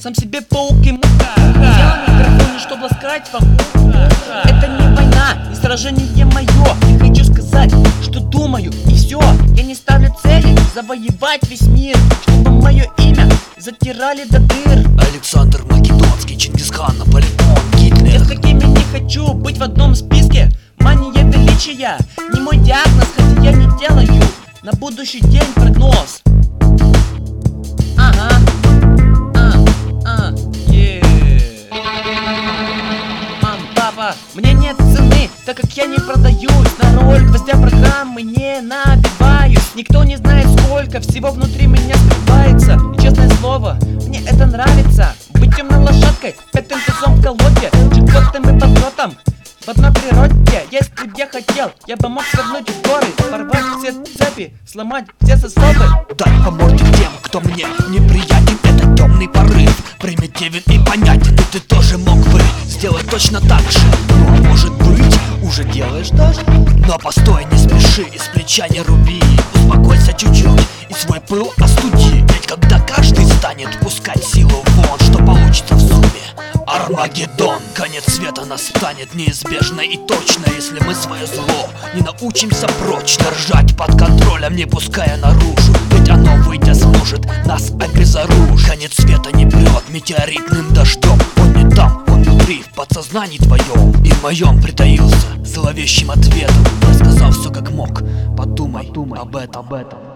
сам себе паук и муха. Сел на микрофоне, чтобы ласкать вам ухо. Это не война, не сражение мое. Я хочу сказать, что думаю, и все. Я не ставлю цели завоевать весь мир, чтобы мое имя затирали до дыр. Александр Македонский, Чингисхан, Наполеон, Гитлер. Я с такими не хочу быть в одном списке. Мания величия не мой диагноз, хотя я не делаю на будущий день прогноз. Ага. Мам, папа, мне нет цены, так как я не продаюсь. На роль гвоздя программы не набиваюсь. Никто не знает, сколько всего внутри меня скрывается. И честное слово, мне это нравится. Быть темной лошадкой, пятым тузом в колоде, четвертым и поворотом в одной природе. Если бы я хотел, я бы мог свернуть в горы, порвать все цепи, сломать все сосовы. Дать по морде тем, кто мне неприятен. Это темный порыв, примитивен и понятен. И ты тоже мог бы сделать точно так же. Ну а может быть, уже делаешь даже. Но постой, не спеши, из плеча не руби. Успокойся чуть-чуть и свой пыл остуди. Ведь когда каждый станет пускать силу вон, что получится в сумме? Армагеддон. Конец света настанет неизбежно и точно, если мы свое зло не научимся прочно держать под контролем, не пуская наружу. Ведь оно, выйдя, сможет нас обезоружить. Конец света не прет метеоритным дождем. Он не там, он внутри, в подсознании твоем и в моем притаился зловещим ответом. Я сказал все как мог, подумай об этом.